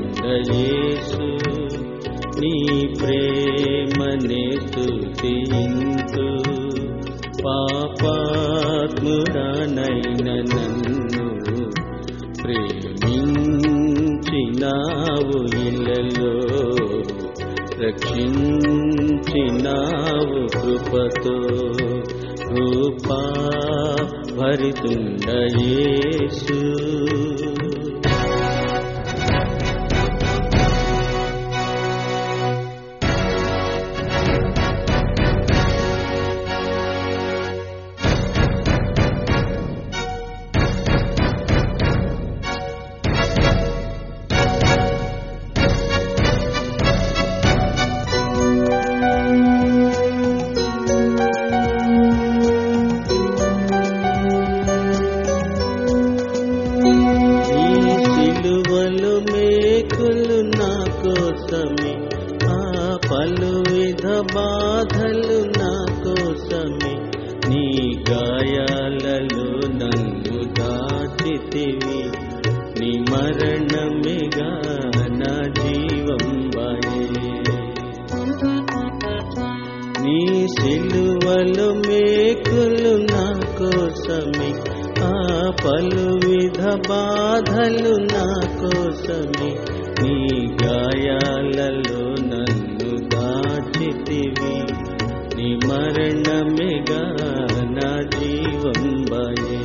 భరితుండ యేసు నీ ప్రేమనే స్తుతింతు పాపాత్ముడనైన నన్ను ప్రేమించినావు ఇలలో రక్షించినావు కృపతో కృపా భరితుండ యేసు పలువిధ బాధలు నా కోసమే నీ గాయాలలో నన్ను దాచితివి నీ మరణమేగా నా జీవం బాయే నీ సిలువలో మేకులు నా కోసమే ఆ పలువిధ బాధలు నా కోసమే నీ గాయాలలో నన్ను దాచితివి నీ మరణమేగా నా జీవం బాయే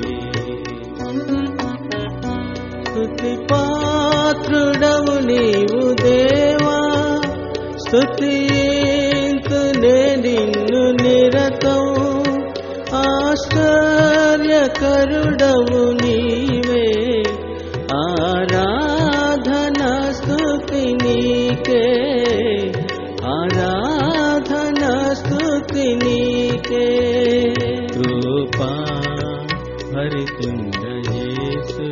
స్తుతి పాత్రుడవు నీవు దేవా స్తుతింతునే నిన్ను నిరతం ఆశ్చర్యకరుడవు నీవే ఆరాధనా స్తుతి నీకే ఆరాధనా స్తుతి నీకే కృపా భరితుండ యేసు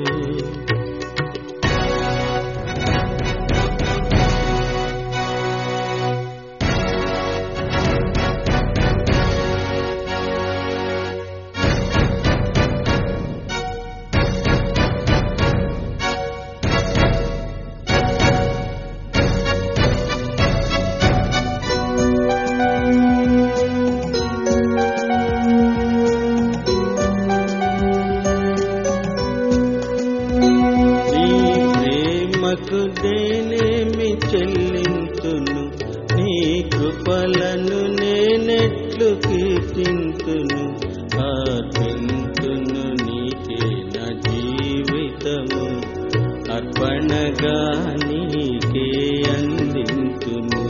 నేనేమి చెల్లింతును నీ కృపలను నేనెట్లు కీర్తింతును అర్పింతును నీకే నా జీవితము అర్పణగా నీకే అందింతును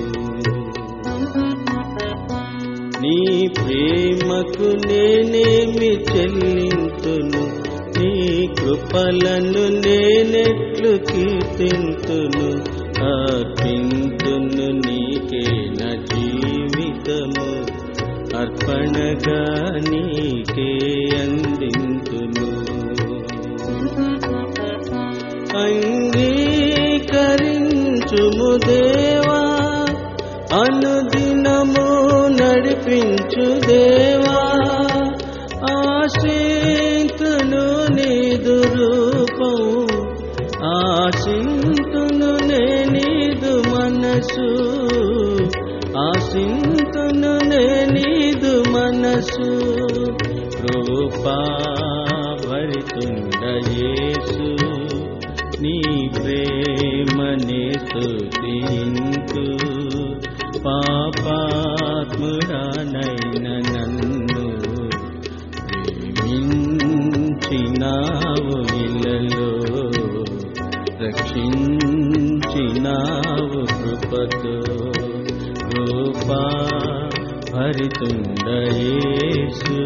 నీ ప్రేమకు నేనేమి చెల్లింతును నీ కృపలను నేనెట్లు కీర్తింతును అర్పింతును నీకే నా జీవితము అర్పణగా నీకే అందింతును అంగీకరించుము దేవా అనుదినము నడిపించు దేవా ఆశింతును నీదు రూపం ఆశింతును నీదు మనసు ఆశింతును నీదు మనసు కృపా భరితుండ యేసు నీ ప్రేమనే స్తుతింతు పాపాత్ముడనైన నన్ను ప్రేమించినావు ఇలలో రక్షించినావు కృపతో కృపా భరితుండ యేసు